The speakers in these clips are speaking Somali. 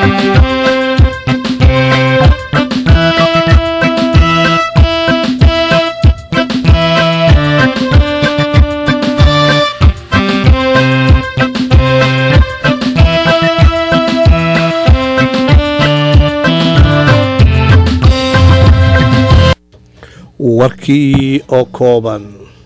warkii oo kooban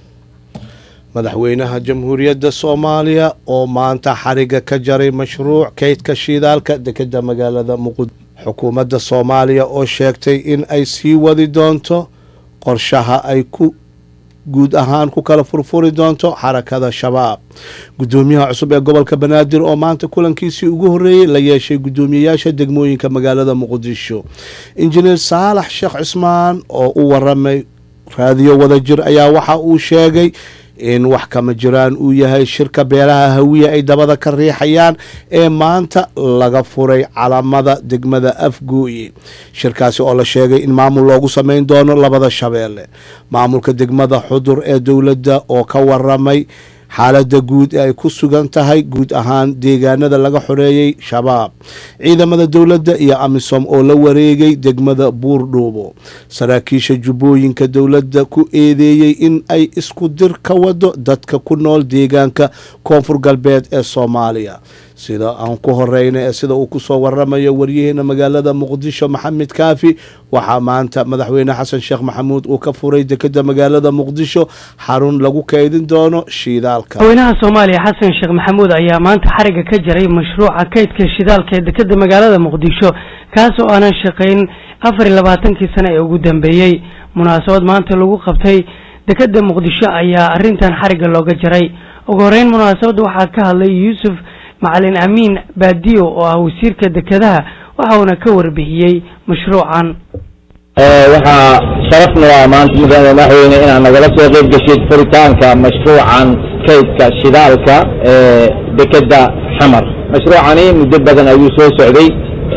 madaxweynaha jamhuuriyadda Soomaaliya oo maanta xariga ka jaray mashruuc kaydka shidaalka dekedda magaalada Muqdisho xukuumadda Soomaaliya oo sheegtay in ay sii wadi doonto qorshaha ay ku guud ahaan ku kala furfuri doonto xarakada shabaab gudoomiyaha cusub ee gobolka Banaadir oo maanta kulankiisii ugu horeeyay la yeeshay gudoomiyaasha degmooyinka magaalada Muqdisho injineer Saalax Sheekh Cismaan oo u waramay raadiyo wadajir ayaa waxa uu sheegay in wax kama jiraan uu yahay shirka beeraha hawiye ay dabada ka riixayaan ee maanta laga furay calamada degmada Afgooye shirkaasi oo la sheegay in maamul loogu sameyn doono labada shabeelle maamulka degmada Xudur ee dawladda oo ka waramay xaaladda guud ay ku sugan tahay guud ahaan deegaanada laga xoreeyay shabaab ciidamada dawladda iyo amisom oo la wareegay degmada Buurdhuubo saraakiisha jubbooyinka dawladda ku eedeeyay in ay isku dir ka wado dadka ku nool deegaanka koonfur galbeed ee Soomaaliya sida aan ku horeynay sida uu ku soo waramayo wariyaheenna magaalada Muqdisho Maxamed Kaafi waxa maanta madaxweyne Xasan Sheekh Maxamuud uu ka furay dekedda magaalada Muqdisho xarun lagu kaydin doono shidaalka madaxweynaha Soomaaliya Xasan Sheekh Maxamuud ayaa maanta xariga ka jaray mashruuca kaydka shidaalka ee dekedda magaalada Muqdisho kaas oo aan shaqeyn 24 sano ee ugu dambeeyay munaasabad maanta lagu qabtay dekedda Muqdisho ayaa arintan xariga looga jaray ugu horeyn munaasabada waxa ka hadlay Yuusuf Macalin Amiin Baadiyo oo ah wasiirka dekedaha waxa uu ka warbixiyay mashruucan waxa sharafna waa maanta madaxweyne inaan nagala soo qayb gashay furitaanka mashruucan kaydka shidaalka dekedda Xamar mashruucani muddo badan ayuu soo socday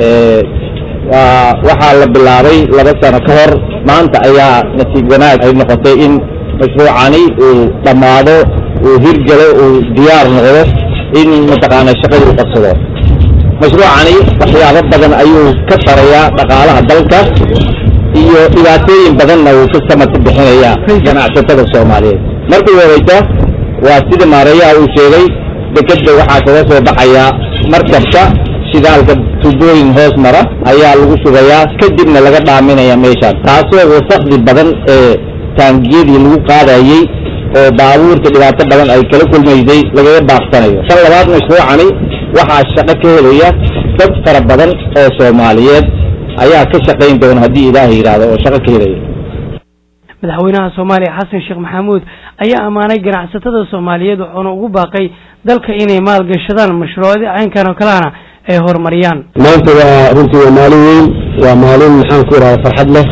waxa la bilaabay 2 sano ka hor maanta ayaa natiij wanaag ay noqotay in mashruucani uu dhamaado uu hirgalo uu diyaar noqdo in mataqaana shaqada uu qabsado mashruucani waxyaabo badan ayuu ka tarayaa dhaqaalaha dalka iyo dhibaatooyin badanna uu ka samad bixinayaa ganacsatada Soomaaliyeed markii horeysa waa sida maareeyaha uu sheegay dekedda waxaa kaga soo baxaya markabka shidaalka tubooyin hoos mara ayaa lagu shubayaa kadibna laga dhaaminaya meesha taasoo wasaqdi badan ee taangiyadii lagu qaadayay oo baabuurta dhibaato badan ay kala kulmaysay laga baaqsanayo tan labaad mashruucani waxa shaqo ka helaya dad fara badan oo Soomaaliyeed ayaa ka shaqeyn doona hadii Ilaahay yiraahdo oo shaqo ka helaya madaxweynaha Soomaaliya Xasan Sheekh Maxamuud ayaa amaanay ganacsatada Soomaaliyeed wuxuuna ugu baaqay dalka inay maal gashadaan mashruucyada aynkan oo kalena ay horumariyaan maanta waa runtii maalin weyn waa maalin maxaan ku raad farxad leh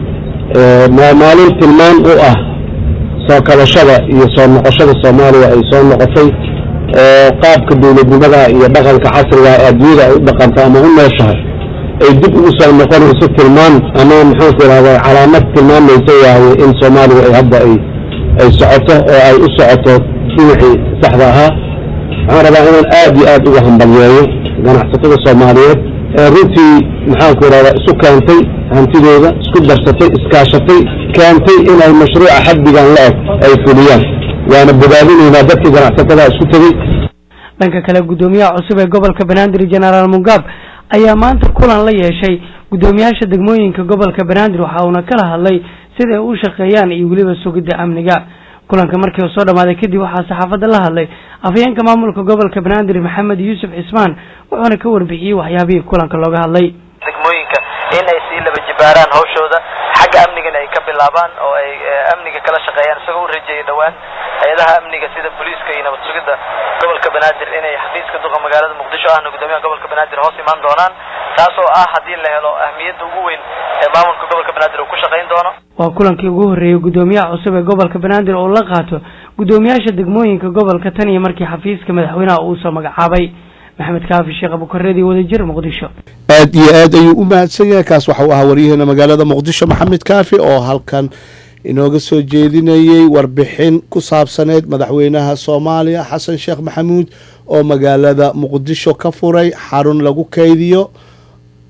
maalin tilmaan u ah soo kalashada iyo soo noqoshada Soomaaliya ay soo noqotay qaabka dawladnimada iyo dhaqanka casriga ee adduunyada ay u dhaqanto ama u nooshahay ay dib ugu soo noqonayso tilmaan ama maxaan ku raad calaamad tilmaamaysa yahay in Soomaaliya ay hadda ay socoto oo ay u socoto dhinacii saxda ah waxaan rabaa inaan aad iyo aad uga hambalyeeyo ganacsatada Soomaaliyeed ee runtii maxaan ku raad isu keentay hantidooda isku darsatay iskaashatay keentay in ay mashruuca xaddigan la eg ay fuliyaan waana bogaadinaynaa dadka ganacsatada isku tagay dhanka kale gudoomiyaha cusub ee gobolka Banaadir General Mungab ayaa maanta kulan la yeeshay gudoomiyaasha degmooyinka gobolka Banaadir waxa uu kala hadlay sida ay u shaqeeyaan iyo waliba sugidda amniga kulanka markii uu soo dhamaaday kadib waxa saxaafadda la hadlay afayeenka maamulka gobolka Banaadir Maxamed Yuusuf Cismaan wuxuuna ka warbixiyay waxyaabihii kulanka looga hadlay degmooyinka in ay si laba jibaaraan hawshooda xagga amniga ay ka bilaabaan oo ay amniga kala shaqeeyaan isagoo rajeeyay dhawaan hay'adaha amniga sida booliiska iyo nabad sugidda gobolka Banaadir inay xafiiska duqa magaalada Muqdisho ahna gudoomiyaha gobolka Banaadir hoos imaan doonaan taasoo ah hadii la helo ahmiyadda ugu weyn ee maamulka gobolka Banaadir uu ku shaqeyn doono waa kulankii ugu horeeyay gudoomiyaha cusub ee gobolka Banaadir oo la qaato gudoomiyaasha degmooyinka gobolka tan iyo markii xafiiska madaxweynaha uu soo magacaabay Maxamed Kaafi Sheekh Abu Kareedi wadajir Muqdisho aad iyo aad ayuu u mahadsan yahay kaas waxa uu ahaa wariyaheenna magaalada Muqdisho Maxamed Kaafi oo halkan inooga soo jeedinayay warbixin ku saabsaneed madaxweynaha Soomaaliya Xasan Sheekh Maxamuud oo magaalada Muqdisho ka furay xarun lagu kaydiyo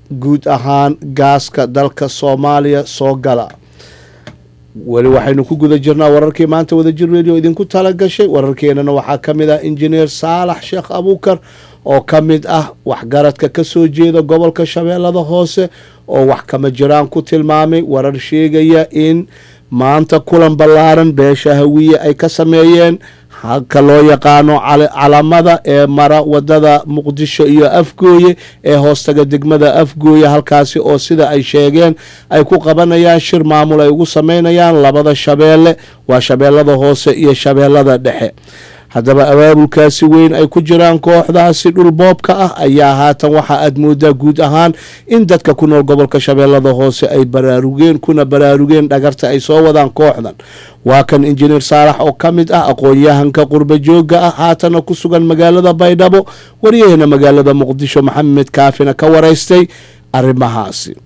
guud ahaan gaaska dalka soomaaliya soo gala. weli waxaynu ku guda jirnaa wararkii maanta wadajir radio idinku tala gashay. wararkeenana waxaa ka mid ah injineer saalax sheekh abuukar oo ka mid ah waxgaradka ka soo jeeda gobolka shabeellada hoose oo wax kama jiraan ku tilmaamay warar sheegaya in maanta kulan ballaaran beesha hawiye ay ka sameeyeen halka loo yaqaano calamada ee mara wadada muqdisho iyo afgooye ee hoostaga degmada afgooye, halkaasi oo sida ay sheegeen ay ku qabanayaan shir maamul ay ugu sameynayaan labada shabeelle, waa shabeellada hoose iyo shabeellada dhexe. haddaba abaabulkaasi weyn ay ku jiraan kooxdaasi dhulboobka ah ayaa haatan waxa aad moodaa guud ahaan in dadka ku nool gobolka shabeellada hoose ay baraarugeen dhagarta ay soo wadaan kooxdan. waa kan injineer saalax oo ka mid ah aqoon-yahanka qurba joogga ah haatana ku sugan magaalada baydhabo, waryaheena magaalada muqdisho maxamed kaafina ka waraystay arrimahaasi.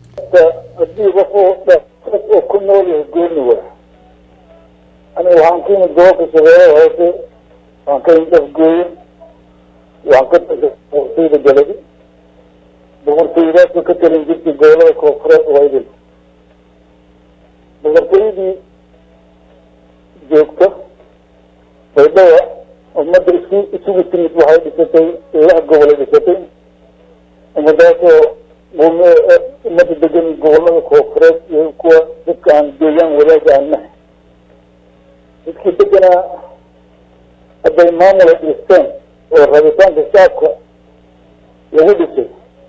waan ka indhafgooye waan ka boqortooyda galadi boqortooyadaasoo ka talin jirtay gobolada koonfureed oo idil boqortooyadii joogta baydhaba ummadda isugu timid waxay dhisatay 6 gobol ay dhisatay. ummadaasoo ummadda degan gobolada koonfureed iyo kuwa dadka aan deegaan wadaaga aan nahay dadkii deganaa hadday maamul ay dhisteen oo rabitaanka shacabka lagu dhisay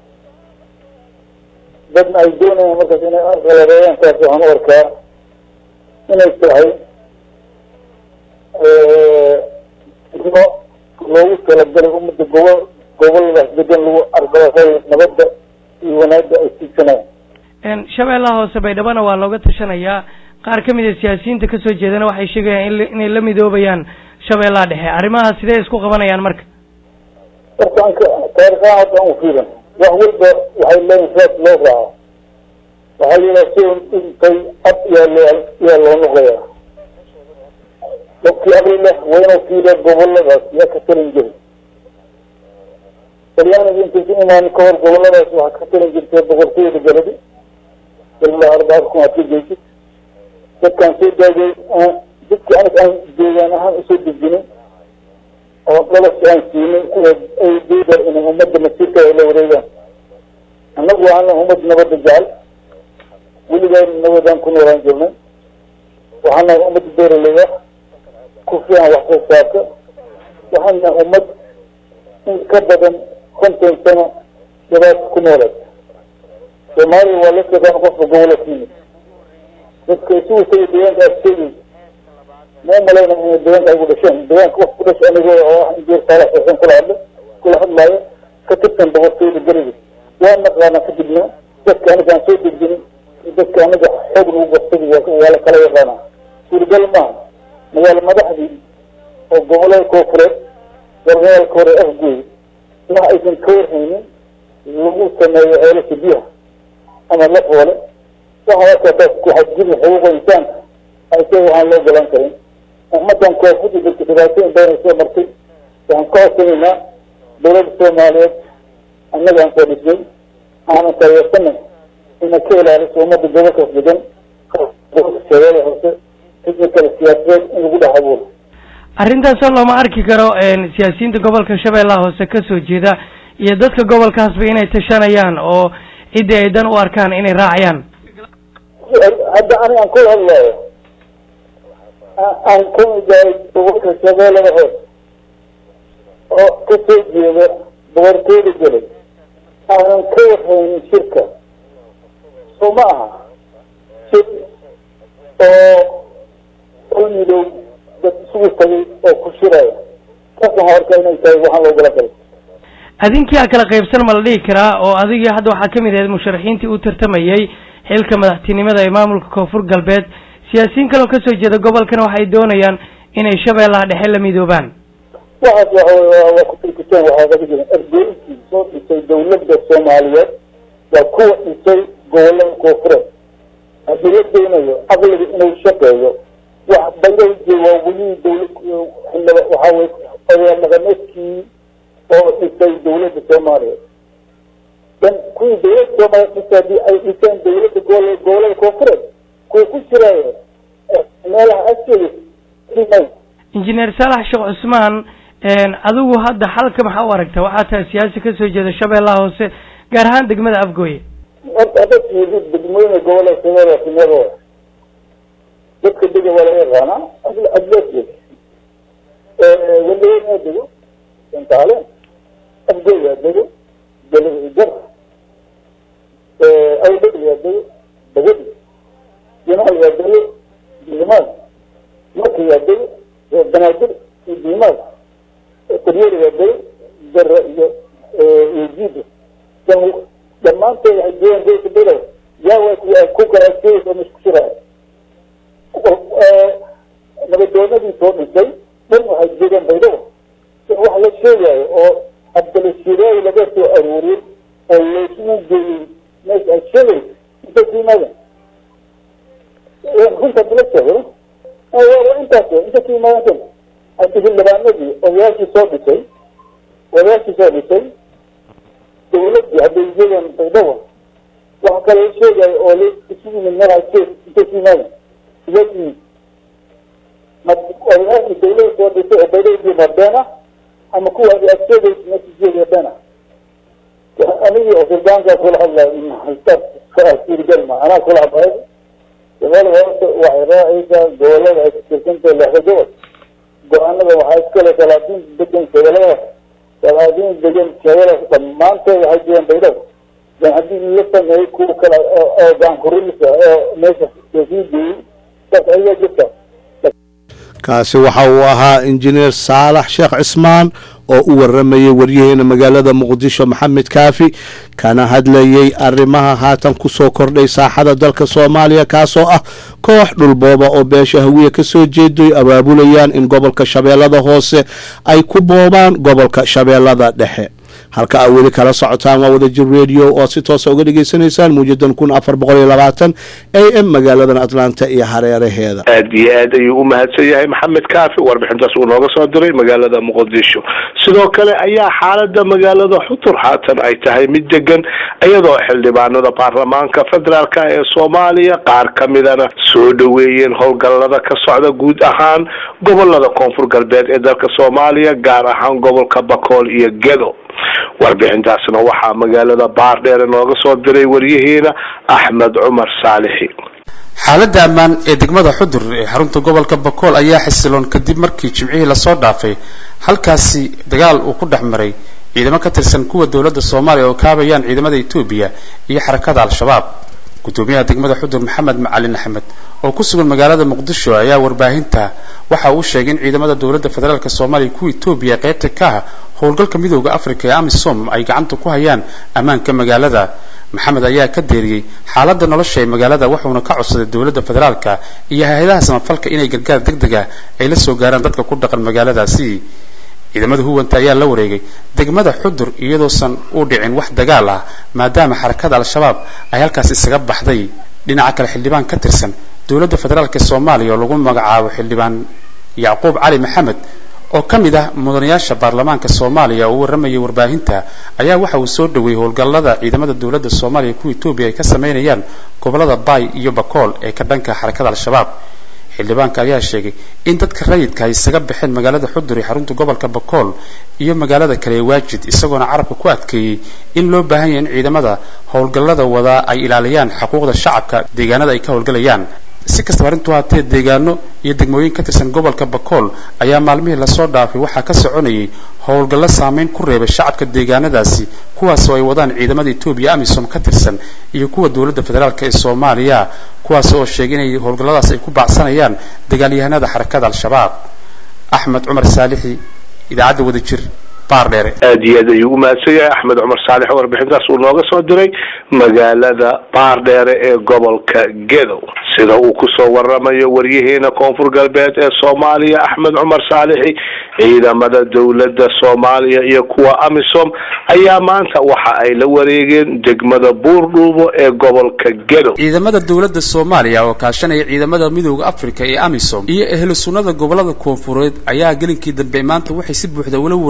dadna ay doonayaan markaas inay arqaladeeyaan. taas waxaan u arkaa inay tahay loogu talagalay ummadda goboladaas degan lagu arqaladeeyo nabadda iyo wanaagga ay tiigsanayaan. shabeellaha hoose baydhabana waa looga tashanayaa. qaar ka mid a siyaasiyiinta kasoo jeedana waxay sheegayaan inay la midoobayaan shabeellaha dhexe. arrimaha sidee isku qabanayaan marka? horta taariikhaha hadda aan ufiilan wax walba waxay leeyihin saas loo raaco. waxaa yidhaha si intay ab yaa loo noqayaa. dadkii aqli leh waa inuu fiiriya goboladaas yaa ka talin jiray. talyaaniga intaysan imaanin ka hor goboladaas waxaa ka talin jirtay boqortooyada galadi ilaa 4 kun aad ka geysid. dadkaan soo daagay dadkii aniga aan deegaan ahaan usoo dejinin oo dhalasha aan siinay ay doodaan inay ummadda masiirka ay la wareegaan. annagu waxaana ummad nabadda jecel, weligaan nabadaan ku noolaan jirnay. waxaana ummadda beeraleyda ku fiican wax soo saarka. waxaana ummad in ka badan 50 sano dhibaata ku noolayd. soomaaliya waa la sheegaan qofka gobola timid dadka isugu tagay deegaanka askeyay ma umalayna inay deegaanka ay ku dhasheen. deegaanka wax ku dhasha anigo oo injineer saalax xuseen kula hadlaayo ka tirsan boqortooyada galadi waa naqaana. kadibna dadka aniga aan soo dejinin dadka aniga xoog lagu qabsaday waa la kala yaqaanaa. suuragal maaha magaalo madaxdii oo gobolada koonfureed wargaalka hore afgooy wax aysan ka warhaynin lagu sameeyo ceelasha biyaha ama la foole waxaa taas ku xadgudub xuquuqa insaanka ayse waxaan loo galan karin. ummadan koonfurta dadka dhibaatooyin badan soo martay. waxaan ka codsanaynaa dowladda soomaaliyeed annaga aan soo dhisnay aanan taageersanay inay ka ilaaliso ummadda gobolkaas degan gobolka shabeelle hoose sidii kale siyaasadeed in lagu dhex abuuro. arrintaasoo looma arki karo siyaasiyiinta gobolka shabeellaha hoose kasoo jeeda iyo dadka gobolkaasba inay tashanayaan oo ciddii ay dan u arkaan inay raacayaan. hadda aniga aan kula hadlaayo aan ka mid yahay gobolka shabeellada hoose oo kasoo jeeda boqortooyada galay aanan ka warhaynin shirka soo ma aha shir oo midow dad isugu tagay oo ku shiraya. taas waxaan arkaa inay tahay waxaan loo gala galay. adinkii a kala qaybsan ma la dhihi karaa oo adigii hadda waxaa kamid ahayd musharaxiintii u tartamayay xilka madaxtinimada ee maamulka koonfur galbeed. siyaasiyiin kaloo kasoo jeeda gobolkana waxay doonayaan inay shabeellaha dhexe la midoobaan. waxaas waa kutirkiteen waxaa kaga jiran ardooyinkii soo dhisay dawladda soomaaliyeed waa kuwa dhisay gobolada koonfureed. haddii la doonayo aqliga inuu shaqeeyo wax bayraje waa weli dawlad waxaa way odayaal dhaqameedkii oo dhisay dawladda soomaaliyeed dan kuwii dawladda Soomaaliya hadii ay dhiseen dawladda gobolada koonfureed kuwa ku jiraya meelaha askeeda injineer Saalax Sheekh Cusmaan adigu hadda xalka maxaa u aragtaa waxaa tahay siyaasi ka soo jeeda Shabeellaha Hoose gaar ahaan degmada Afgooye dadkii degmooyinka gobolada Soomaaliya dadka dega wala yaqaana adloosi walaayna dego intaale Afgooye dego dego أو بدري يدري بدري جمال يدري جمال مكي يدري بنادر جمال كبير يدري جر يجيب لما أنت يجين زي كبيرة جاوز كوكا أسيس ومش كسرة نبدأنا بيتون إزاي من هالجيران بيدو واحد الشيء أو أبدل الشيء اللي بيته أرورين اللي يسمى ناس الشغل انت في ماذا كنت تلقى انت في ماذا انت في اللي بعمله وياكي صوت شيء تولد هذا الجيل تدور وحكى لي شيء اولي تشوف من نوع الشيء انت في ماذا يجي ما وياكي تولد صوت شيء بدل مبدأنا اما كل هذه الشيء نفس الجيل يبدأنا أنا في البنك كل هذا حسب كأسير جلمة أنا كل هذا يقول هو وعراء دولة كنت اللي حجوت قانا وحاس كل 30 بدين شغلة 30 بدين شغلة ما أنت حجين بيدو يعني هذه لسه ما يكون كلا جان كوريلس ماشي تزيد بس هي جدا kaasi waxa uu ahaa injineer Saalax Sheekh Cusmaan oo u waramayay waryaheena magaalada Muqdisho Maxamed Kaafi kana hadlayay arrimaha haatan ku soo kordhay saaxada dalka Soomaaliya kaasoo ah koox dhulbooba oo beesha hawiye ka soo jeeday abaabulayaan in gobolka Shabeellada Hoose ay ku boobaan gobolka Shabeellada Dhexe halka ay weli kala socotaan waa Wadajir Radio oo si toos ah uga dhageysanaysaan muujadan 1420 AM magaalada Atlanta iyo hareeraheeda aad iyo aad ayuu u mahadsan yahay Maxamed Kaafi warbixintaas uu nooga soo diray magaalada Muqdisho sidoo kale ayaa xaaladda magaalada Xudur haatan ay tahay mid degan iyadoo xildhibaanada baarlamaanka federaalka ee Soomaaliya qaar kamidana soo dhaweeyeen howlgallada ka socda guud ahaan gobolada koonfur galbeed ee dalka Soomaaliya gaar ahaan gobolka Bakool iyo Gedo warbixintaasna waxaa magaalada Baardheer nooga soo diray waryaheena Axmed Cumar Saalixi xaaladda ammaan ee degmada Xudur ee xarunta gobolka Bakool ayaa xasiloon kadib markii jimcihii la soo dhaafay halkaasi dagaal uu ku dhaxmaray ciidamo ka tirsan kuwa dawladda Soomaaliya oo kaabayaan ciidamada Itoobiya iyo xarakada Al-Shabaab gudoomiyaha degmada Xudur Maxamed Macalin Axmed oo ku sugan magaalada Muqdisho ayaa warbaahinta waxa uu sheegay in ciidamada dawladda federaalka Soomaaliya kuwa Itoobiya qaybta ka ah howlgalka midowga Afrika ee AMISOM ay gacanta ku hayaan ammaanka magaalada maxamed ayaa ka deeriyay xaaladda nolosha ee magaalada wuxuuna ka codsaday dawladda federaalka iyo hay'adaha samafalka inay gargaar degdeg ah ay la soo gaaraan dadka ku dhaqan magaaladaasi ciidamada huwanta ayaa la wareegay degmada Xudur iyadoo san u dhicin wax dagaal ah maadaama xarakada Al-Shabaab ay halkaas isaga baxday dhinaca kale xildhibaan ka tirsan dawladda federaalka Soomaaliya oo lagu magacaabo xildhibaan Yacquub Cali Maxamed oo kamid ah mudanayaasha baarlamaanka Soomaaliya oo waramayay warbaahinta ayaa waxa uu soo dhaweeyay howlgallada ciidamada dawladda Soomaaliya ku Itoobiya ay ka sameynayaan gobolada Bay iyo Bakool ee ka dhanka xarakada Al-Shabaab xildhibaanka ayaa sheegay in dadka rayidka ay isaga bixeen magaalada Xudur ee xarunta gobolka Bakool iyo magaalada kale ee Waajid isagoona carabka ku adkeeyay in loo baahan yahay in ciidamada howlgallada wada ay ilaaliyaan xuquuqda shacabka deegaanada ay ka howlgalayaan si kastaba arintu haatee deegaano iyo degmooyin ka tirsan gobolka Bakool ayaa maalmihii la soo dhaafay waxa ka soconayay howlgallo saameyn ku reebay shacabka deegaanadaasi kuwaas oo ay wadaan ciidamada Itoobiya AMISOM ka tirsan iyo kuwa dawladda federaalka ee Soomaaliya kuwaas oo sheegay in howlgalladaas ay ku baacsanayaan dagaalyahanada xarakada Al-Shabaab Axmed Cumar Saalixi idaacadda Wadajir Baardheer aad iyo aad ayuu u mahadsan yahay Axmed Cumar Saalix warbixintaas uu nooga soo diray magaalada Baardheer ee gobolka Gedo sida uu ku soo waramayo waryaheena koonfur galbeed ee Soomaaliya Axmed Cumar Saalixi ciidamada dawladda Soomaaliya iyo kuwa AMISOM ayaa maanta waxa ay la wareegeen degmada Buurdhuubo ee gobolka Gedo ciidamada dawladda Soomaaliya oo kaashanaya ciidamada midowga Afrika ee AMISOM iyo ehlu sunnada gobolada koonfureed ayaa galinkii dambe maanta waxay si buuxda ula wareegeen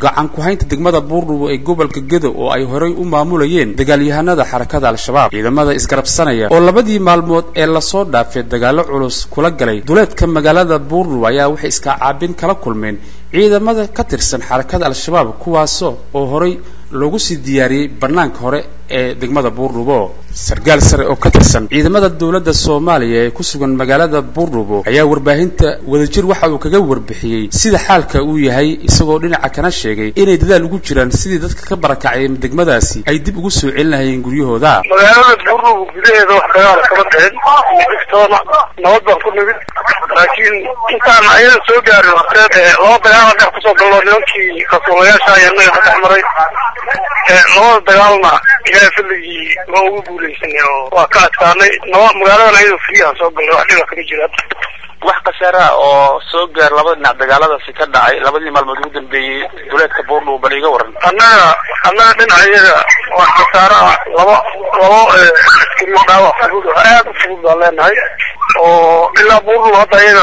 gacan ku haynta degmada Buurdhubo ee gobolka Gedo oo ay horay u maamulayeen dagaalyahanada xarakada al-shabaab. ciidamada isgarabsanaya oo labadii maalmood ee la soo dhaafay dagaalo culus kula galay duleedka magaalada Buurdhubo ayaa waxay iska caabin kala kulmeen ciidamada ka tirsan xarakada al-shabaab kuwaas oo horay loogu sii diyaariyay barnaamijka hore ee degmada Buurdhubo. sargaal sare oo ka tirsan ciidamada dawladda Soomaaliya ee ku sugan magaalada Buurdhubo ayaa warbaahinta wadajir waxa uu kaga warbixiyay sida xaalka uu yahay isagoo dhinaca kana sheegay inay dadaal ugu jiraan sidii dadka ka barakacay degmadaasi ay dib ugu soo celin lahaayeen guryahooda. magaalada Buurdhubo gudaheeda wax dagaal kama dhicin istoona nabad baan ku nimid laakiin intaan ayada soo gaarin laba dagaal dhex ku soo galno nimankii kasoomayaasha ayana ka maray laba dagaalna ilaa filigi waa ugu guulaysanay oo waa ka adkaanay magaalada ayada fiiha soo galay wax dhiba kama jiraan. wax qasara oo soo gaar labada dhinac dagaaladaasi ka dhacay labadii maalmood ugu dambeeyay duleedka Buurdhubo bal iga waran. annaga dhinacyada wax qasara labo askari dhaawac fudud aad u fudud baan leenahay oo ilaa Buurdhubo hadda ayaga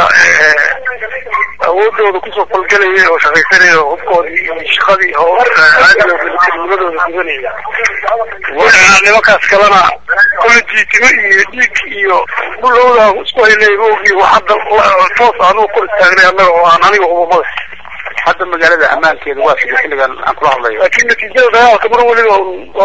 awoodooda kusoo falgalayay oo shaqaysanaya hubkoodii iyo shaqadii oo caadiga midnimadooda gudanaya. nimankaas kalena kulli jiitimo iyo dhiig iyo dhulowda isku haynay oogii waxadda toos aan u kor istaagnay annaga oo aan aniga hubamada. hadda magaalada ammaankeeda waa sidii xilligan aan kula hadlayo. laakiin natiijada dagaalka mar waliba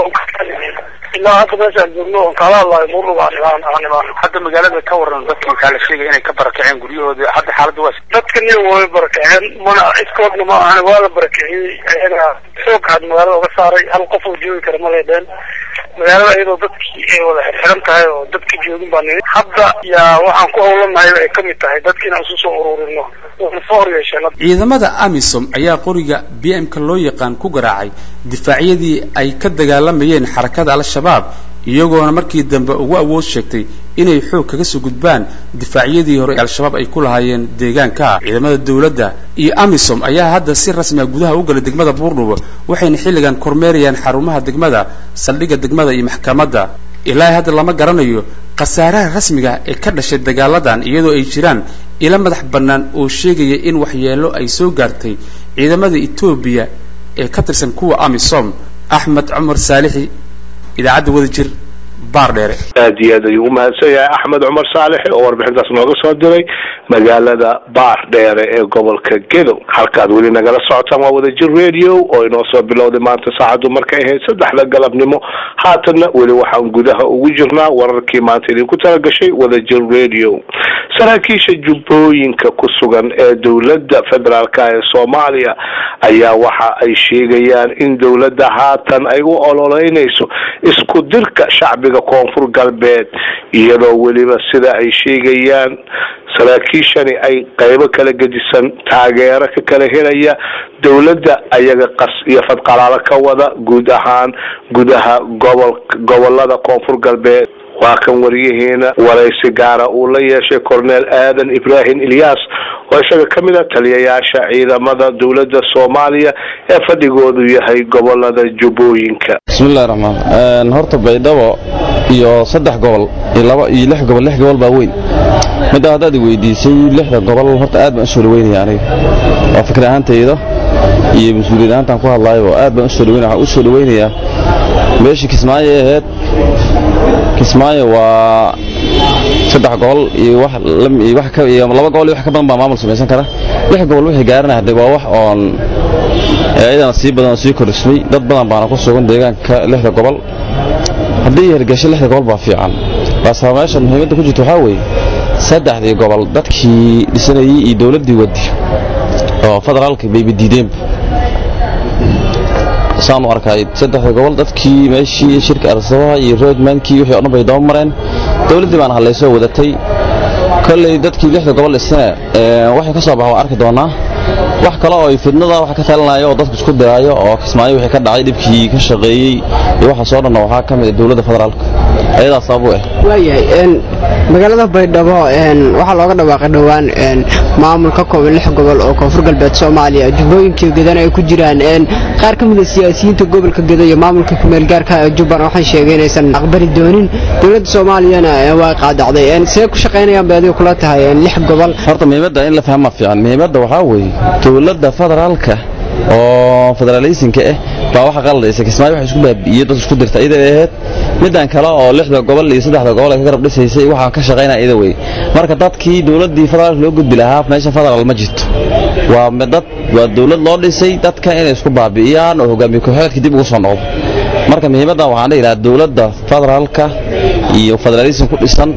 ilaa hadda meeshaan joogno oon kala hadlayo Buurdhubo aan imaan. hadda magaalada ka waran dadkii kala sheegay inay ka barakaceen guryahooda hadda xaaladdu waa dadkan way barakaceen mana iskoodna ma ahan waa la barakaciyay ayaga soo kacad magaalada uga saaray hal qof oo joogi kara ma leedeen magaalada iyadoo dadkii ay wada xirxiran tahay oo dadka joogin baan nidhi hadda yaa waxaan ku howlanahay ay kamid tahay dadka inaan isu soo ururino waxaan soo horyeesheen. ciidamada AMISOM ayaa qoriga BM-ka loo yaqaan ku garaacay difaacyadii ay ka dagaalamayeen xarakada al-shabaab iyagoona markii dambe ugu awood sheegtay inay xoog kaga soo gudbaan difaacyadii hore ee al-shabaab ay ku lahaayeen deegaanka. ciidamada dawladda iyo AMISOM ayaa hadda si rasmi ah gudaha u galay degmada Buurdhubo waxayna xilligan kormeerayaan xarumaha degmada saldhigga degmada iyo maxkamadda. ilaa hadda lama garanayo qasaaraha rasmiga ee ka dhashay dagaaladan iyadoo ay jiraan ila madax bannaan oo sheegaya in waxyeelo ay soo gaartay ciidamada Itoobiya ee ka tirsan kuwa AMISOM. Axmed Cumar Saalixi idaacadda wadajir Baardheere. aad iyo aad ayuu u mahadsan yahay Axmed Cumar Saalixi oo warbixintaas nooga soo diray magaalada Baardheere ee gobolka Gedo. halkaad weli nagala socotaan waa wadajir radio oo inoo soo bilowday maanta saacadu markay ahayd 3 galabnimo haatanna weli waxaan gudaha ugu jirnaa wararkii maanta idinku talagashay wadajir radio. saraakiisha jubbooyinka ku sugan ee dawladda federaalka ee Soomaaliya ayaa waxa ay sheegayaan in dawladda haatan ay u ololeynayso isku dirka shacbiga koonfur galbeed iyadoo weliba sida ay sheegayaan saraakiishani ay qaybo kala gedisan taageero ka kala helaya dawladda ayaga qas iyo fadqalaalo ka wada guud ahaan gudaha gobolada koonfur galbeed. waa kan wariyaheena waraysi gaara uu la yeeshay Cornel Aadan Ibrahim Ilyas oo isaga kamid ah taliyayaasha ciidamada dawladda Soomaaliya ee fadhigoodu yahay gobolada jubbooyinka. bismillaahir rahmaanir horta Baydhabo iyo 3 gobol iyo 6 gobol baa weyn mid hadda weydiisay 6 gobol horta aad baan soo dhaweynaya aniga waa fikir ahaantayda iyo mas'uuliyadahan ku hadlayo aad baan u soo dhaweynaya meeshii Kismaayo waa 3 gobol iyo wax ka iyo 2 gobol wax ka badan baa maamul sameeysan kara 6 gobol wixii gaaranahay waa wax oon ayadana si badan sii korismay dad badan baan ku sugan deegaanka 6 gobol haddii hirgasho 6 gobol baa fiican bas meesha muhiimada ku jirto waxa weeye 3 gobol dadkii dhisanayay iyo dawladii wadi oo federaalka bay diideen saan u arkay 3 gobol dadkii meeshii shirka arsabaha iyo roadmankii wixii oo dhan bay daba mareen dawladii baan haleysoo wadatay kallay dadkii 6 gobol isna waxay ka soo baxay arki doonaa wax kale oo fidnada wax ka talanayo oo dadku isku daayo oo Kismaayo wixii ka dhacay dibkii ka shaqeeyay iyo waxa soo dhan waxa ka mid dawladda federaalka ayada sabab u ah waayahay magaalada Baydhabo waxa looga dhawaaqay dhawaan maamulka kooban 6 gobol oo koonfur galbeed Soomaaliya jubbooyinkii gadan ay ku jiraan qaar ka mid ah siyaasiyiinta gobolka Gedo iyo maamulka kumeel gaarka ah Jubbaland waxay sheegeen inaysan aqbali doonin dawladda Soomaaliyana waa qaadacday see ku shaqeynayaan baadiyo kula tahay 6 gobol horta muhiimada in la fahmo fiican muhiimada waxa weeye dawladda federaalka oo federalismka baa waxa qaldaysay Kismaayo waxa isku baabi'iyay dad isku dirtay iyada ahayd midaan kale oo 6 gobol iyo 3 gobol ay ka garab dhisaysay waxa ka shaqeynaa iyada way marka dadkii dawladii federal loo gudbi lahaa meesha federal ma jirto waa midad waa dawlad loo dhisay dadka inay isku baabi'iyaan oo hogaamiye kooxeedka dib ugu soo noqdo marka muhiimadda waxaan leeyahay dawladda federaalka iyo federalism ku dhisan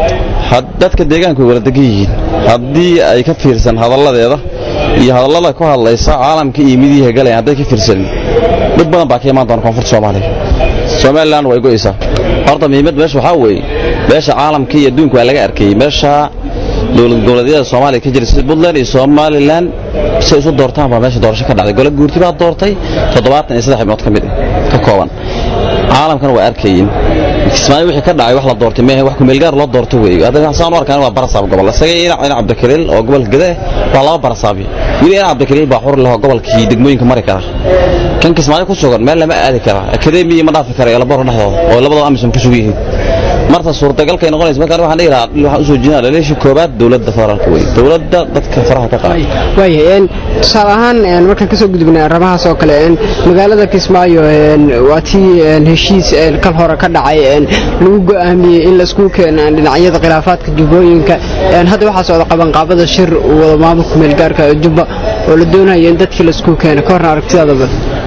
dadka deegaanka wada degan haddii ay ka fiirsan hadalladeeda iyo hadallada ku hadlaysa caalamka iyo midiyaha galay haday ka fiirsan dad badan baa ka imaan doona koonfurta Soomaaliya Somaliland way go'aysaa horta muhiimad meesha waxa weey beesha caalamka iyo adduunka waa laga arkay meesha dawladda Soomaaliya ka jirta sida Puntland iyo Somaliland si isu doortaan baa meesha doorasho ka dhacday golaha guurti baa doortay 73 xubnood ka mid ka kooban caalamkan waa arkayeen Kismaayo wixii ka dhacay wax la doortay meehay wax ku meel gaar loo doortay weey adeeg xasaan arkaan waa barasaab gobol isaga ina Cabdikariil oo gobol Gaday waa laba barasaabi wili ina Cabdikariil baa xor lahaa gobolkii degmooyinka mari kara kan Kismaayo ku sugan meel lama aadi kara academy ma dhaafi kara la baro dhaxdooda oo labada amisom ku sugan yihiin marta suurtagalka ay noqonayso marka waxaan leeyahay waxa soo jeedinaa leesha koobaad dawladda federaalka weey dawladda dadka faraha ka qaad waayeen salahan marka ka soo gudbinaa arrimahaas oo kale magaalada Kismaayo waa tii heshiis kal hore ka dhacay lagu go'aamiyay in la isku keeno dhinacyada khilaafaadka jubbooyinka hadda waxa soo qaban qaabada shir wada maamulka meel gaarka Jubba oo la doonayo in dadkii la isku keeno ka hor aragtidaada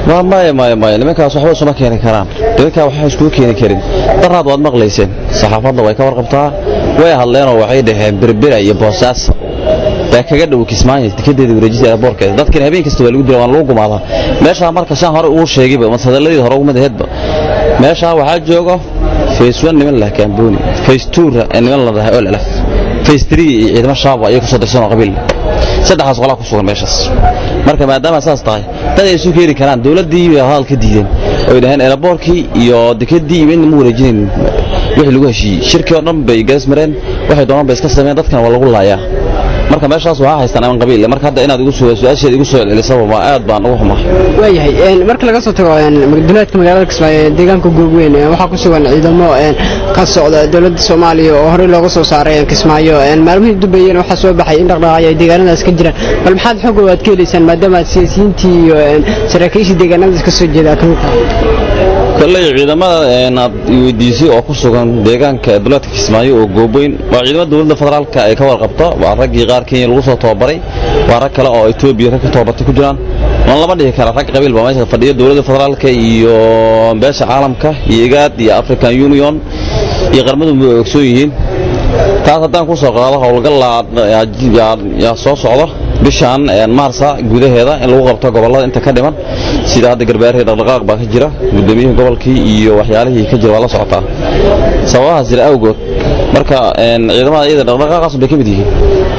ما nimankaas waxba soo ma keenin karaan dadka waxa isku keeni karin daraad waad maqlayseen saxaafadda way ka warqabtaa way hadleen oo waxay dhaheen berbera iyo boosaas taa kaga dhow Kismaayo tikedeeda wareejisay boorkeeda dadkii habeen kasta waa lagu diray waan lagu gumaadaa meesha marka shan hore uu sheegay ba masadalladii hore ugu madaheedba meesha waxa jooga phase 1 niman la kaambooni phase 2 niman la dhahay oo la phase 3 ciidamada shabaab ay ku soo dirsan qabiil saddex qolaa ku sugan meeshaas marka maadaama saas tahay dad ay isu keeni karaan dawladii iyo hadalka diideen oo dhahan airportkii iyo dekedii in ma wareejin wixii lagu heshiiyay shirkii oo dhan bay gaas mareen waxay doonaan bay iska sameeyeen dadkan waa lagu laayaa marka meeshaas waxa haystaan ama qabiil marka hadda inaad igu soo su'aasheed igu soo celisay ma aad baan ugu xumaa waayahay marka laga soo tago magaalada magaalada Kismaayo deegaanka goobweyn waxa ku sugan ciidamo ka socda dawladda Soomaaliya oo hore looga soo saaray Kismaayo maalmihii Dubayeen waxa soo baxay in dhaqdhaqaaqyo deegaanadaas ka jiraan bal maxaad xog waad ka helaysaan maadaama siyaasiyiintii iyo saraakiisha deegaanadaas ka soo jeeda ka mid kallay ciidamada weydiisay oo ku sugan deegaanka dawladda Kismaayo oo goobweyn waa ciidamada dawladda federaalka ay ka warqabto waa ragii qaar Kenya lagu soo tababaray waa rag kale oo Ethiopia ka tababartay ku jiraan waan laba dhigi kara rag qabiil baa meesha fadhiyo dawladda federaalka iyo beesha caalamka iyo IGAD iyo African Union iyo qaramada midoobay oo soo yihiin taas haddaan ku soo qaado howlgal ya soo socdo bishan Maarsa gudaheeda in lagu qabto gobolada inta ka dhiman sida hadda garbaarey dhaqdhaqaaq baa ka jira gudoomiyaha gobolkii iyo waxyaalihii ka jira waa la socotaa sababaha jira awgood marka ciidamada iyada dhaqdhaqaaqaas bay ka mid yihiin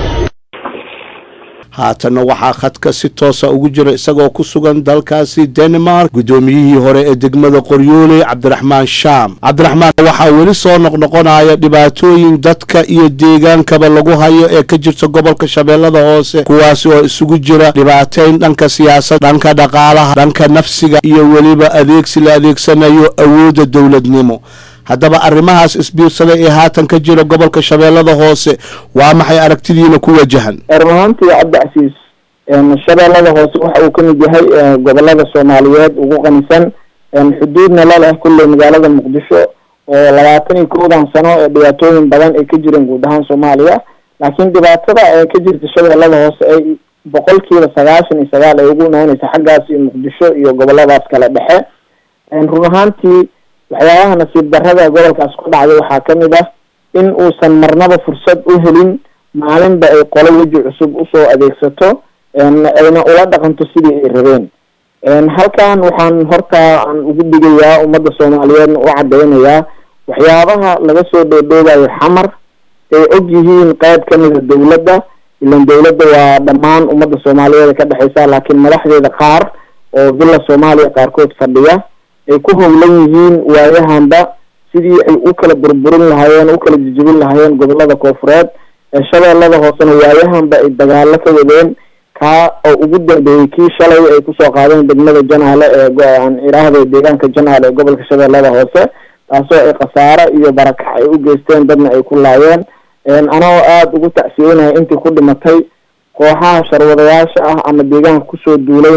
haatana waxaa khadka si toosa ugu jira isagoo ku sugan dalkaasi Denmark gudoomiyihii hore ee degmada Qoryooley Cabdiraxmaan Shaam Cabdiraxmaan waxa weli soo noqnoqonaya dhibaatooyin dadka iyo deegaankaba lagu hayo ee ka jirta gobolka Shabeellada Hoose kuwaas oo isugu jira dhibaateyn dhanka siyaasadda dhanka dhaqaalaha dhanka nafsiga iyo waliba adeegsi la adeegsanayo awoodda dawladnimo haddaba arrimahaas isbiirsaday ee haatan ka jira gobolka Shabeellada Hoose waa maxay aragtidiina ku wajahan runtii Cabdicasiis Shabeellada Hoose waxa uu ka mid yahay gobolada Soomaaliyeed ugu qanisan xuduudna la leh kulli magaalada Muqdisho oo 21 sano ee dhibaatooyin badan ay ka jireen guud ahaan Soomaaliya laakiin dhibaatada ee ka jirta Shabeellada Hoose ay boqolkiiba 99 ay ugu imaanaysa xaggaas Muqdisho iyo goboladaas kala dhexe run ahaantii waxyaabaha nasiib darrada gobolkaas ku dhacday waxaa ka mid ah in uusan marnaba fursad u helin maalinba ay qolo waji cusub u soo adeegsato ayna ula dhaqanto sidii ay rabeen halkan waxaan horta aan ugu digayaa ummadda Soomaaliyeed u cadeynayaa waxyaabaha laga soo dhoodhoobayo xamar ay og yihiin qayb ka mid ah dawladda ilaan dawladda waa dhammaan ummadda Soomaaliyeed ka dhaxaysa laakiin madaxdeeda qaar oo villa Soomaaliya qaarkood fadhiya ay ku howlan yihiin waayahanba sidii ay u kala burburin lahaayeen u kala jijibin lahaayeen gobolada Koonfureed ee Shabeellada Hoosena waayahanba ay dagaalo ka wadeen ka oo ugu dambeeyay kii shalay ay ku soo qaadeen degmada Janaale ee go'aan iraahday deegaanka Janaale ee gobolka Shabeellada Hoose taasoo ay khasaare iyo barakac ay u geysteen dadna ay ku laayeen anoo aad ugu tacsiinay intii ku dhimatay kooxaha sharwadayaasha ah ama deegaanka ku soo duulayna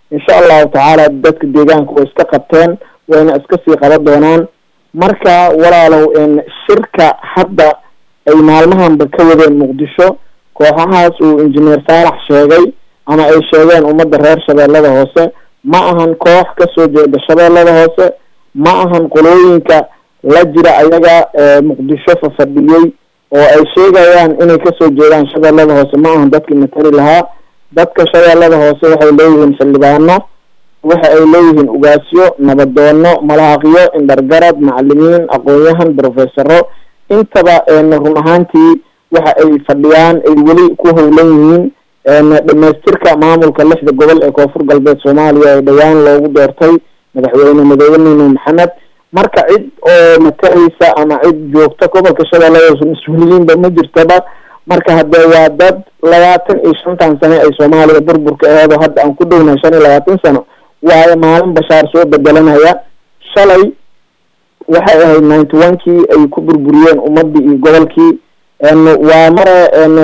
insha allahu tacaala dadka deegaanka way iska qabteen wayna iska sii qaban doonaan marka walaalow shirka hadda ay maalmahanba ka wadeen muqdisho kooxahaas uu injineer saalax sheegay ama ay sheegeen ummadda reer shabeellada hoose ma ahan koox kasoo jeeda shabeellada hoose ma ahan qolooyinka la jira ayaga muqdisho fafadhiyey oo ay sheegayaan inay kasoo jeedaan shabeellada hoose ma ahan dadkii matali lahaa dadka shabeellada hoose waxay leeyihiin xildhibaano waxa ay leeyihiin ugaasyo nabadoono malaaqyo indhargarad macalimiin aqoon-yahan professoro intaba run ahaantii waxa ay fadhiyaan ay weli ku howlan yihiin dhamaystirka maamulka 6 gobol ee koonfur galbeed Soomaaliya ee dhawaan loogu doortay madaxweyne madaxweyne maxamed marka cid oo matalaysa ama cid joogta gobolka shabeellada hoose mas'uuliyiinba ma jirtaba marka hadda waa dad 25 sano ay Soomaaliya burburka ahayd hadda aan ku dhownahay 25 sano waayo maalin bashaar soo bedelanaya shalay waxay ahayd 91kii ay ku burburiyeen ummadii iyo gobolkii waa mara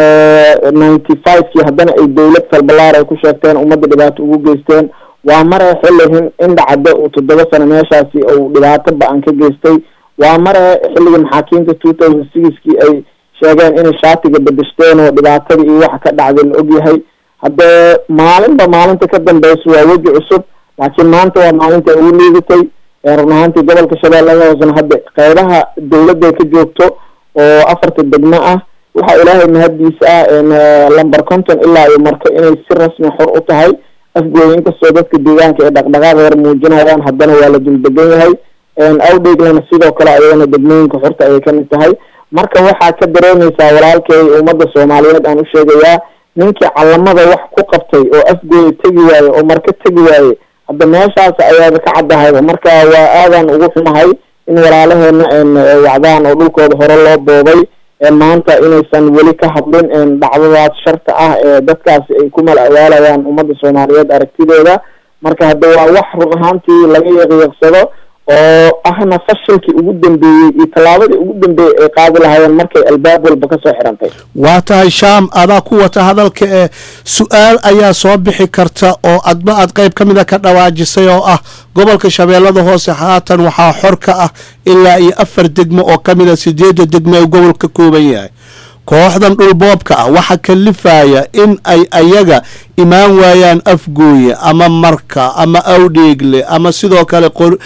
95kii haddana ay dawlad falbalaar ay ku sheegteen ummadda dhibaato ugu geysteen waa mara xillihin in dhacdo uu 7 sano meeshaasi uu dhibaato ba-an ka geystay waa mara xilliga maxaakiimta 2006kii ay sheegeen inay shaatiga bedeshteen oo dhibaatadii iyo waxa ka dhacday la ogyahay hadda maalinba maalinta ka dambeysa waa weji cusub laakiin maanta waa maalinta ugu liidatay run ahaantii gobolka shabeellada hoosena hadda qeybaha dawladda ka joogto oo 4 degmo ah waxa ilaahay mahadiisa lambar 50 ilaa iyo marka inay si rasmi xor u tahay afgooyin kastoo dadka deegaanka ee dhaqdhaqaaq yar muujinayaan haddana waa la duldegan yahay awdheeglana sidoo kale ayagana degmooyinka xorta ayay kamid tahay marka waxaa ka dareemaysaa walaalkay ummadda Soomaaliyeed aan u sheegayaa ninkii calamada wax ku qabtay oo afgooy tagi waaye oo marka tagi waaye hadda meeshaas ayaa ka cadahay marka waa aadan ugu xumahay in walaalaheena wacdaan oo dhulkooda hore loo boobay maanta inaysan weli ka hadlin dhacdadaas sharta ah ee dadkaasi ay ku malawaalayaan ummadda Soomaaliyeed aragtidooda marka hadda waa wax run ahaantii laga yaqiiqsado oo ahna fashilkii ugu dambeeyay iyo talaabadii ugu dambeeyay ay qaadi lahaayeen markay albaab walba ka soo xirantay waa tahay shaam adaa ku wata hadalka su'aal ayaa soo bixi karta oo adba aad qayb ka mid ah ka dhawaajisay oo ah gobolka shabeellada hoose haatan waxaa xor ka ah ilaa iyo 4 degmo oo ka mid ah 8 degmo ee gobolka kooban yahay kooxdan dhul boobka ah waxa kalifaya in ay ayaga imaan waayaan afgooye ama marka ama awdheegle ama sidoo kale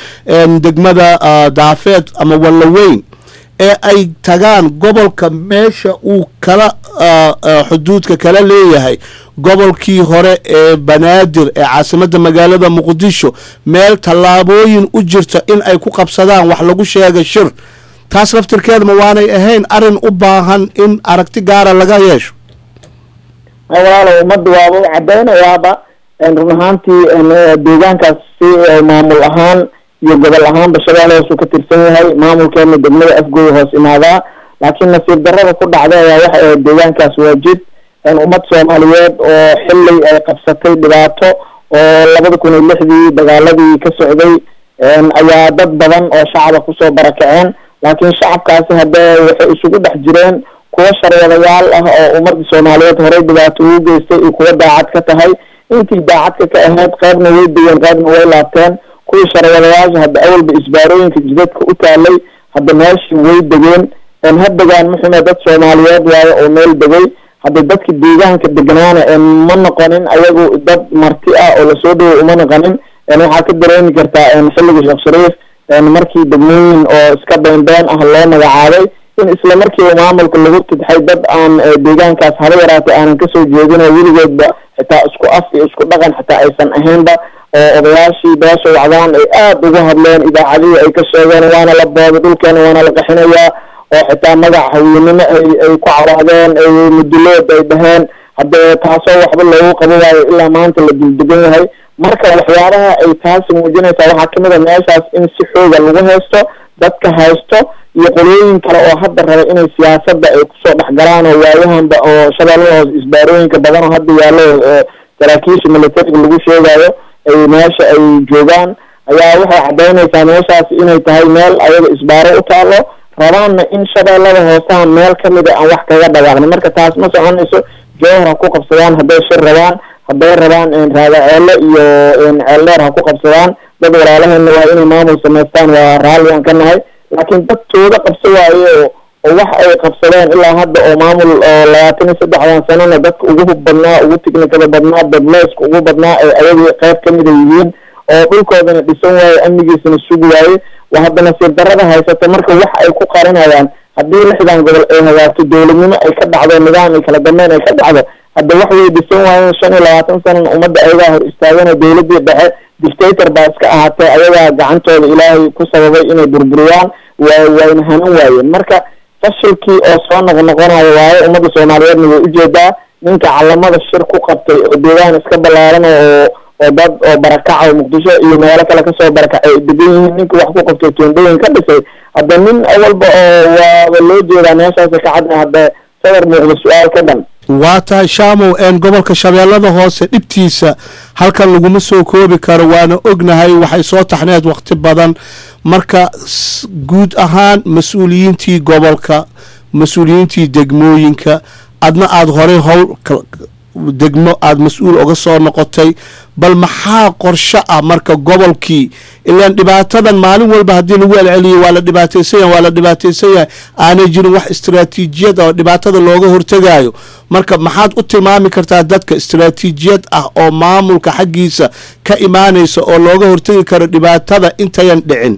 degmada daafeed ama wallaweyn ee ay tagaan gobolka meesha uu kala xuduudka kala leeyahay gobolkii hore ee banaadir ee caasimadda magaalada muqdisho meel tallaabooyin u jirta in ay ku qabsadaan wax lagu sheega shir taas laftirkeeda ma waanay ahayn arin u baahan in aragti gaara laga yeesho walaalo ummadda waaba u cadaynayaaba run ahaantii deegaankaas si maamul ahaan iyo gobol ahaanba shabeelle hoose ka tirsan yahay maamulkeena degmada afgooy hoos imaadaa laakiin nasiib darrada ku dhacday ayaa waxay ahayd deegaankaas waajid ummad Soomaaliyeed oo xilli ay qabsatay dhibaato oo 2006dii dagaaladii ka socday ayaa dad badan oo shacab kusoo barakaceen laakiin shacabkaasi hadda waxay isugu dhex jireen kuwa sharwadayaal ah oo ummadda Soomaaliyeed hore dhibaato ugu geystay iyo kuwa daacad ka tahay intii daacad ka ahayd qaybna way deeyeen qaybna way laabteen kuwa sharwadayaasha hadda awalba isbaarooyinka jidadka u taalay hadda meeshii way degeen haddagaan muxuu dad Soomaaliyeed waayo oo meel degay hadda dadka deegaanka deganaana ma noqonin ayagu dad marti ah oo la soo dhaweey uma noqonin waxaa ka dareemi kartaa xilliga Sheekh Shariif markii degmooyin oo iska been ah loo magacaabay in isla markii maamulka lagu tidxay dad aan deegaankaas haba yaraatay aanan ka soo jeedin weligoodba xitaa isku af iyo isku dhaqan xitaa aysan ahaynba oo odayaashii beesha wacdaan ay aad ugu hadleen idaacadihii ay ka sheegeen waana la boobay dhulkeena waana la qaxinayaa oo xitaa magac haweenimo ay ku caraadeen ay mudulood ay dhaheen hadda taasoo waxba loogu qaban waayo ilaa maanta la duldegan yahay marka waxyaabaha ay taasi muujinaysaa waxaa kamid a meeshaas in si xooga lagu haysto dadka haysto iyo qolooyin kale oo hadda raba inay siyaasadda ay kusoo dhexgalaan oo waayahanba oo shabeellada hoose isbaarooyinka badan oo hadda yaallo saraakiisha militariga lagu sheegayo ay meesha ay joogaan ayaa waxay cadaynaysaa meeshaas inay tahay meel ayaga isbaaro u taalo rabaanna in shabeellada hoosaha meel kamid a aan wax kaga dhawaaqnin marka taas ma soconayso jowhar ha ku qabsadaan hadday shir rabaan hadday rabaan raada ceele iyo ceel dheer ha ku qabsadaan dad walaalaheenna waa inay maamul samaystaan waa raalliyan ka nahay laakiin dadkooda qabso waaye oo wax ay qabsadeen ilaa hadda oo maamul oo 23 sanana dadka ugu hub badnaa ugu tiknikada badnaa dadleyska ugu badnaa ay ayagu qayb ka mid yihiin oo dhulkoodana dhisan waaye amnigiisana sugi waaye waa haddana sirdarrada haysata marka wax ay ku qarinayaan haddii 6 gobol ay hagaagto dowladnimo ay ka dhacdo nidaam ay kala dambeyn ay ka dhacdo hadda wax way dhisan waayeen 25 sanana ummadda ayagaa hor istaagana dowladii dhexe dictator baa iska ahaatay ayagaa gacantooda ilaahay ku sababay inay burburiyaan wayna hanan waayeen marka fashilkii oo soo noqonayo waaye ummadda Soomaaliyeedna way ujeedaa ninka calamada shir ku qabtay oo deegaan iska ballaaran oo dad oo barakaca Muqdisho iyo meelo kale ka soo barakacay degan yihiin ninka wax ku qabtay toondooyin ka dhisay hadda nin awalba oo waa loo jeedaa meeshaas ka cadna hadda sawir muuqda su'aal ka dhan waa tahay shaamow gobolka shabeellada hoose dhibtiisa halkan laguma soo koobi karo waana ognahay waxay soo taxneed waqti badan marka guud ahaan mas-uuliyiintii gobolka mas-uuliyiintii degmooyinka adna aada horey howl degmo aada mas-uul uga soo noqotay bal maxaa qorshe ah marka gobolkii ilaan dhibaatadan maalin walba haddii lagu celceliyo waa la dhibaataysan yahay aanay jirin wax istaraatiijiyad oo dhibaatada looga hortagaayo marka maxaad u tilmaami kartaa dadka istaraatiijiyad ah oo maamulka xaggiisa ka imaanaysa oo looga hortagi karo dhibaatada intayan dhicin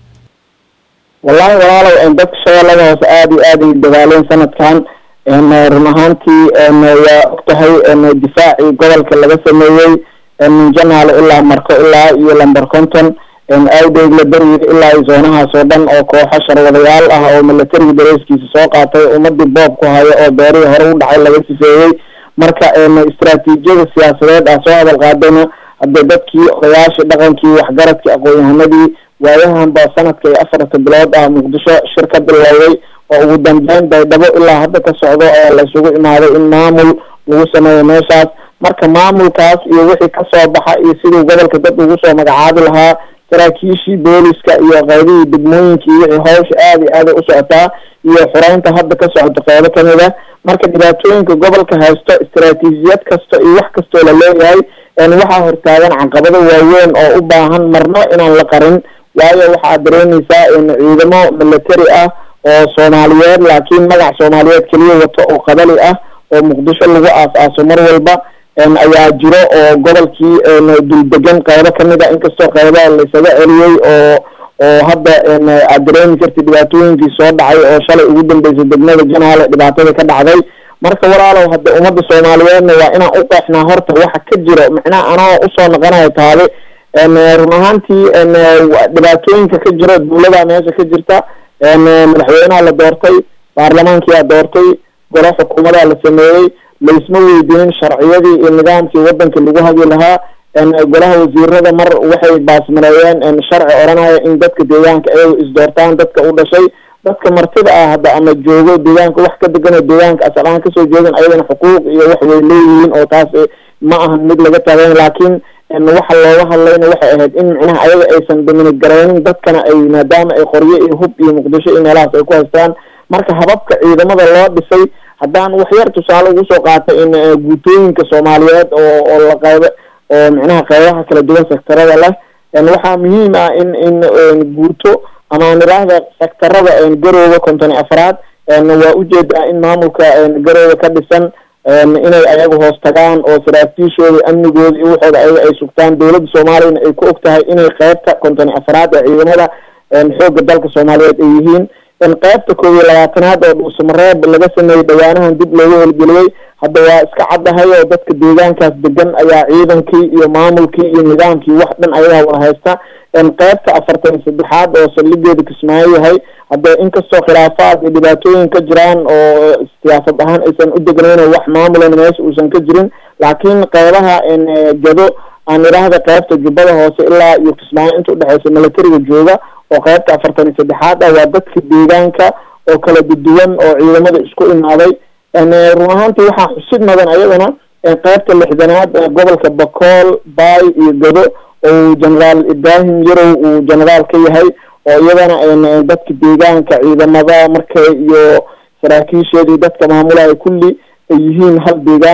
wallahi walaalow dadka shabeellada hoose aad iyo aad ay dadaaleen sanadkan run ahaantii waa ogtahay difaacii gobolka laga sameeyey min janaale ilaa marko ilaa iyo lambar konton awdeeg la beriga ilaa zoonahaas oo dhan oo kooxo sharwadayaal ah oo militariga dareyskiisa soo qaatay ummadii boob ku hayo oo beerihii hore u dhacay laga sifeeyey marka istaraatiijiyada siyaasadeed ah soo hadal qaadayna hadda dadkii odayaashii dhaqankii waxgaradkii aqoon-yahanadii waayahan baa sanadka 4 bilood ah Muqdisho shirka bilowday oo ugu dambeyn baydhabo ilaa hadda ka socdo oo la isugu imaaday in maamul lagu sameeyo meeshaas marka maamulkaas iyo wixii ka soo baxa iyo sidii gobolka dad ugu soo magacaabi lahaa saraakiishii booliska iyo qaybihii degmooyinkii wixii hawsha aad iyo aad u socotaa iyo xoreynta hadda ka socoto qaybo ka mid ah marka dhibaatooyinka gobolka haysto istaraatiijiyad kasta iyo wax kastoo la leeyahay waxaa hortaagan caqabado waaweyn oo u baahan marno inaan la qarin waayo waxaad dareemaysaa ciidamo military ah oo Soomaaliyeed laakiin magac Soomaaliyeed kaliya wato oo qadali ah oo Muqdisho lagu aasaaso mar walba ayaa jiro oo gobolkii duldegan qaybo ka mid ah inkastoo qaybaha la isaga celiyay oo hadda aad dareemi kartid dhibaatooyinkii soo dhacay oo shalay ugu dambeysay degmada janaale dhibaatada ka dhacday marka walaalow hadda ummadda Soomaaliyeedna waa inaan u qeexnaa horta waxa ka jiro macnaha anoo usoo noqonayo taale run ahaantii dhibaatooyinka ka jiro dowladda meesha ka jirta madaxweynaha la doortay baarlamaankiyaa doortay golaha xukuumadda la sameeyey laysma weydiinin sharciyadii iyo nidaamkii waddanka lagu hagi lahaa golaha wasiirada mar waxay baasmareeyeen sharci oranaya in dadka deegaanka ay isdoortaan dadka u dhashay dadka martida ah hadda ama joogo deegaanka wax ka degan oo deegaanka asalaan kasoo jeedin ayadana xuquuq iyo wax way leeyihiin oo taas ma ahan mid laga taagayn laakiin waxa looga hadlayna waxay ahayd in macnaha ayaga aysan dominate garaynin dadkana ay maadaama ay qoryo iyo hub iyo Muqdisho iyo meelahaas ay ku haystaan marka hababka ciidamada loo dhisay haddaan wax yar tusaale ugu soo qaatay in guutooyinka Soomaaliyeed oo la qaybo oo macnaha qaybaha kala duwan sektarada leh waxaa muhiim ah in guuto ama niraahda sektarada garooba konton afraad waa ujeedaa in maamulka garooba ka dhisan inay ayagu hoos tagaan oo saraakiishooda amnigooda iyo waxooda ayaga ay sugtaan dowladda Soomaaliya ay ku ogtahay inay qaybta konton afraad ee ciidamada xoogga dalka Soomaaliyeed ay yihiin qaybta 22aad oo dhuusamareeb laga sameeyay dhawaanahan dib loogu helgeliyay hadda waa iska caddahay oo dadka deegaankaas degan ayaa ciidankii iyo maamulkii iyo nidaamkii wax dhan ayaga wada haysta qaybta 43aad oo saldhigeeda Kismaayo yahay hadda inkastoo khilaafaad iyo dhibaatooyin ka jiraan oo siyaasad ahaan aysan u degnayn wax maamulan meesha uusan ka jirin laakiin qaybaha gado aan iraahda qaybta jubbada hoose ilaa iyo Kismaayo inta u dhaxaysa militariga jooga oo qaybta 43aad waa dadka deegaanka oo kala duwan oo ciidamada isku imaaday run ahaantii waxaa xusid mudan ayadana qaybta 6aad gobolka Bakool Baay iyo Gado oo Generaal Ibrahim Yarow uu generaal ka yahay oo iyadana dadka deegaanka ciidamada markay iyo saraakiisheedii dadka maamulaya kulli ay yihiin hal deegaan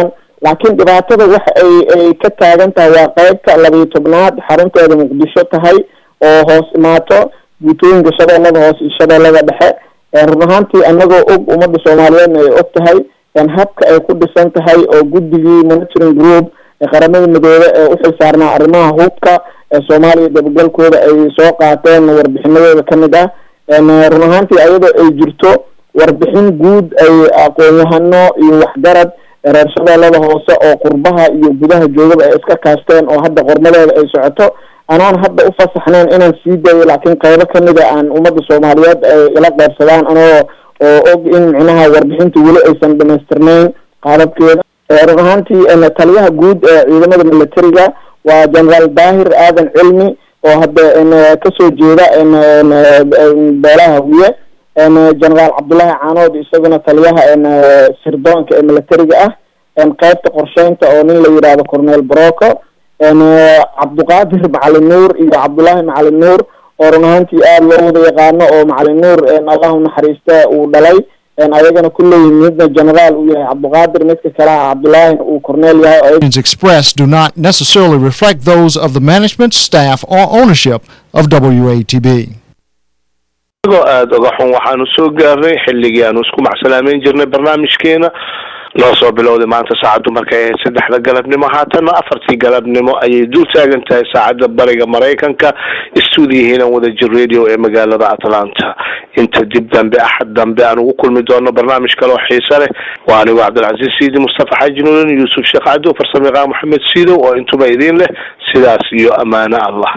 laakiin dhibaatada waxa ay ka taagan tahay waa qaybta 12aad xarunteeda muqdisho tahay oo hoos imaato guutooyinka shabeellada hoose iyo shabeellada dhexe run ahaantii anagoo og ummadda Soomaaliyeed ay og tahay habka ay ku dhisan tahay oo guddigii monitoring group qaramada midoobe ee u xilsaarnaa arrimaha hubka ee Soomaaliya dabagalkooda ay soo qaateen warbixinadooda kamid ah run ahaantii ayadoo ay jirto warbixin guud ay aqoon-yahano iyo waxgarad reer shabeellada hoose oo qurbaha iyo gudaha joogaba ay iska kaashteen oo hadda qormadeeda ay socoto anaan hadda u fasaxnayn inaan sii daayo laakiin qaybo kamid ah aan ummadda Soomaaliyeed ay ila qaybsadaan anoo og in macnaha warbixinta weli aysan dhamaystirnayn qaababkeeda run ahaantii taliyaha guud ee ciidamada militariga waa General Daahir Aadan Cilmi oo hadda kasoo jeeda beelaha wiye General Cabdullaahi Caanood isaguna taliyaha sirdoonka ee militariga ah qaybta qorsheynta oo nin la yiraahdo Cornel Broco Cabduqaadir Macalin Nuur iyo Cabdullaahi Macalin Nuur oo run ahaantii aad loo wada yaqaano oo Macalin Nuur Allahu naxariista uu dhalay ayagana kulli midna general uu yahay Cabduqaadir midka kale Cabdullaahi uu Cornel yahay expressed do not necessarily reflect those of the management, staff or ownership of WATB. aad uga xun waxaanu soo gaarnay xilligii aanu isku macsalaameyn jirnay barnaamijkeena loo soo bilowday maanta saacadu markay ahayd 3 galabnimo haatan 4 galabnimo ayay dul taagan tahay saacada bariga Mareykanka stuudiyaheena Wadajir Radio ee magaalada Atlanta inta dib dambe axad dambe aan ugu kulmi doono barnaamij kale oo xiiso leh waa anigu Cabdulcaziz Siidi Mustafa Xaaji Nuuran Yuusuf Sheekh Cabdu Farsamayaqaan Maxamed Siido oo intuba idin leh sidaas iyo amaana Allah